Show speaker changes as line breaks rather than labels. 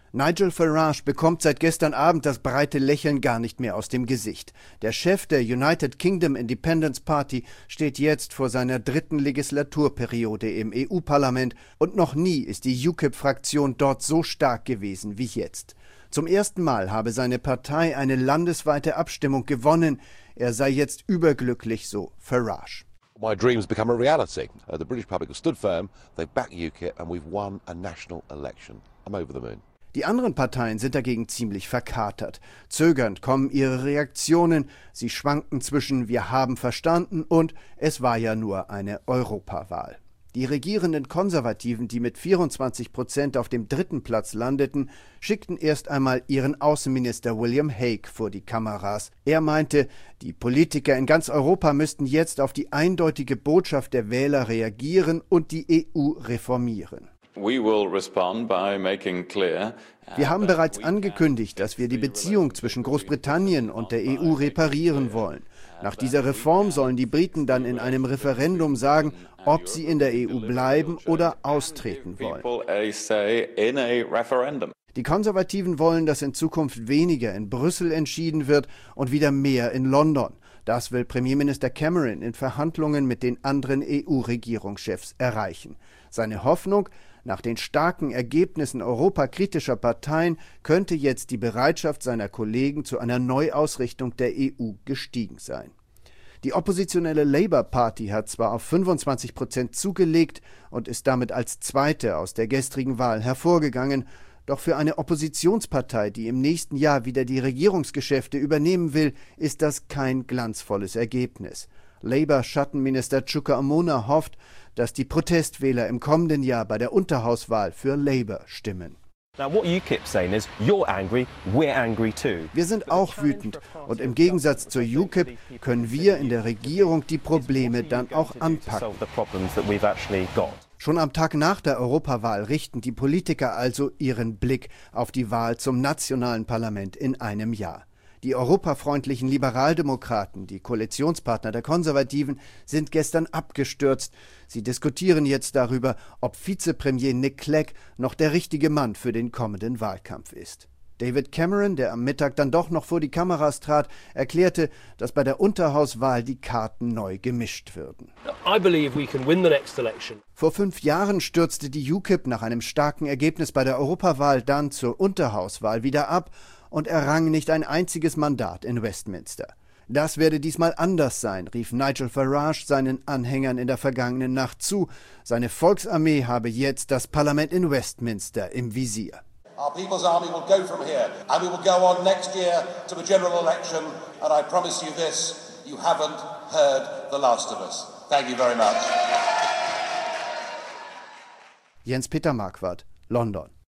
Nigel Farage bekommt seit gestern Abend das breite Lächeln gar nicht mehr aus dem Gesicht. Der Chef der United Kingdom Independence Party steht jetzt vor seiner 3. Legislaturperiode im EU-Parlament und noch nie ist die UKIP-Fraktion dort so stark gewesen wie jetzt. Zum ersten Mal habe seine Partei eine landesweite Abstimmung gewonnen. Er sei jetzt überglücklich, so Farage.
My dreams become a reality. The British public have stood firm, they've backed UKIP and we've won a national election. I'm over the moon.
Die anderen Parteien sind dagegen ziemlich verkatert. Zögernd kommen ihre Reaktionen. Sie schwanken zwischen „Wir haben verstanden“ und „Es war ja nur eine Europawahl“. Die regierenden Konservativen, die mit 24% auf dem 3. Platz landeten, schickten erst einmal ihren Außenminister William Hague vor die Kameras. Er meinte, die Politiker in ganz Europa müssten jetzt auf die eindeutige Botschaft der Wähler reagieren und die EU reformieren. Wir haben bereits angekündigt, dass wir die Beziehung zwischen Großbritannien und der EU reparieren wollen. Nach dieser Reform sollen die Briten dann in einem Referendum sagen, ob sie in der EU bleiben oder austreten wollen. Die Konservativen wollen, dass in Zukunft weniger in Brüssel entschieden wird und wieder mehr in London. Das will Premierminister Cameron in Verhandlungen mit den anderen EU-Regierungschefs erreichen. Seine Hoffnung: Nach den starken Ergebnissen europakritischer Parteien könnte jetzt die Bereitschaft seiner Kollegen zu einer Neuausrichtung der EU gestiegen sein. Die oppositionelle Labour Party hat zwar auf 25% zugelegt und ist damit als Zweite aus der gestrigen Wahl hervorgegangen, doch für eine Oppositionspartei, die im nächsten Jahr wieder die Regierungsgeschäfte übernehmen will, ist das kein glanzvolles Ergebnis. Labour-Schattenminister Chuka Umunna hofft, dass die Protestwähler im kommenden Jahr bei der Unterhauswahl für Labour stimmen. Wir sind auch wütend und im Gegensatz zur UKIP können wir in der Regierung die Probleme dann auch anpacken. Schon am Tag nach der Europawahl richten die Politiker also ihren Blick auf die Wahl zum nationalen Parlament in einem Jahr. Die europafreundlichen Liberaldemokraten, die Koalitionspartner der Konservativen, sind gestern abgestürzt. Sie diskutieren jetzt darüber, ob Vizepremier Nick Clegg noch der richtige Mann für den kommenden Wahlkampf ist. David Cameron, der am Mittag dann doch noch vor die Kameras trat, erklärte, dass bei der Unterhauswahl die Karten neu gemischt würden. Vor 5 Jahren stürzte die UKIP nach einem starken Ergebnis bei der Europawahl dann zur Unterhauswahl wieder ab und errang nicht ein einziges Mandat in Westminster. Das werde diesmal anders sein, rief Nigel Farage seinen Anhängern in der vergangenen Nacht zu. Seine Volksarmee habe jetzt das Parlament in Westminster im Visier.
Our People's Army will go from here and we will go on next year to the general election and I promise you this, you haven't heard the last of us. Thank you very much.
Jens-Peter Marquardt, London.